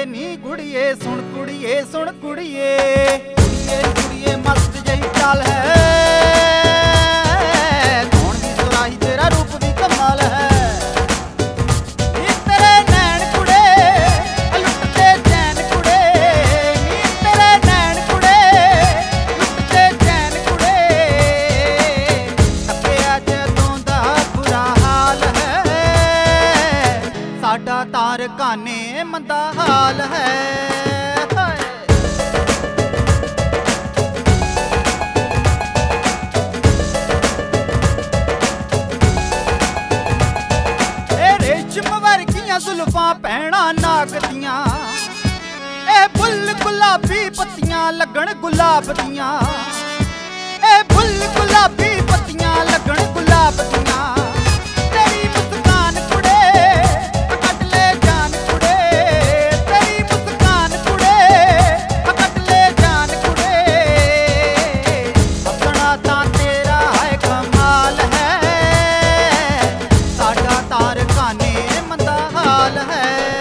ਵੇ ਨੀ ਗੁੜੀਏ ਸੁਣ ਕੁੜੀਏ ਸੁਣ ਕੁੜੀਏ, ਕੁੜੀਏ ਕੁੜੀਏ ਮਸਤ ਜਿਹੀ ਚਾਲ ਹੈ, ਕੌਣ ਦੀ ਸੁਰਾਹੀ ਤੇਰਾ ਰੂਪ ਵੀ ਕਮਾਲ ਹੈ। ਨੀ ਤੇਰੇ ਨੈਣ ਕੁੜੇ ਲੁੱਟਦੇ ਚੈਨ ਕੁੜੇ, ਨੀ ਤੇਰੇ ਨੈਣ ਕੁੜੇ ਲੁੱਟਦੇ ਚੈਨ ਕੁੜੇ, ਤੱਕਿਆ ਜਦੋਂ ਦਾ ਬੁਰਾ ਹਾਲ ਹੈ, ਸਾਡਾ ਤਾਰਕਾਨੇ ਮੰਦਾ ਹਾਲ ਹੈ। ਜ਼ੁਲਫਾਂ ਭੈਣਾ ਨਾਗ ਦੀਆਂ, ਇਹ ਫੁੱਲ ਗੁਲਾਬੀ ਪੱਤੀਆਂ ਲੱਗਣ ਗੁਲਾਬ ਦੀਆਂ, ਇਹ ਫੁੱਲ ਗੁਲਾਬੀ ਪੱਤੀਆਂ ਲੱਗਣ ਗੁਲਾਬ ਦੀਆਂ, ਤੇਰੀ ਮੁਸਕਾਨ ਕੁੜੇ ਕੱਢ ਲੈ ਜਾਨ ਕੁੜੇ, ਤੇਰੀ ਮੁਸਕਾਨ ਕੁੜੇ ਕੱਢ ਲੈ ਜਾਨ ਕੁੜੇ, ਹੱਸਣਾ ਤਾਂ ਤੇਰਾ ਹੈ ਕਮਾਲ ਹੈ, ਸਾਡਾ ਤਾਰਕਾਨੇ ਮੰਦਾ ਹਾਲ ਹੈ।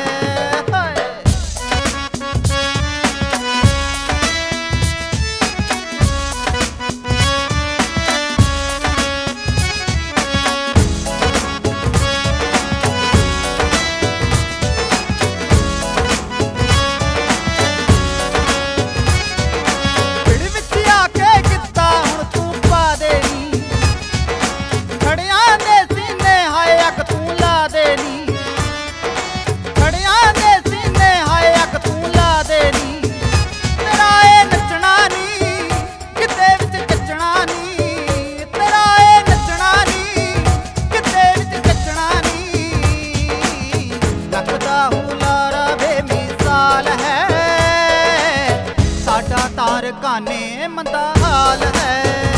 ਪਿੜ ਵਿੱਚ ਆ ਕੇ ਕਿੱਤਾ ਹੁਣ ਤੂੰ ਪਾ ਦੇ ਨੀ, ਖੜਿਆਂ ਦੇ ਸੀਨੇ ਹਾਏ ਅੱਗ ਤੂੰ ਲਾ ਦੇ ਨੀ, ਖੜਿਆਂ ਦੇ ਸੀਨੇ ਹਾਏ ਅੱਗ ਤੂੰ ਲਾ ਦੇ ਨੀ, ਤੇਰਾ ਇਹ ਨੱਚਣਾ ਨੀ ਕਿਤੇ ਵਿੱਚ ਕੱਚਣਾ ਨੀ, ਤੇਰਾ ਇਹ ਨੱਚਣਾ ਨੀ ਕਿਤੇ ਵਿੱਚ ਕੱਚਣਾ ਨੀ, ਲੱਗਦਾ ਹੁਲਾਰਾ ਬੇਮਿਸਾਲ ਹੈ, ਸਾਡਾ ਤਾਰਕਾਨੇ ਮੰਦਾ ਹਾਲ ਹੈ।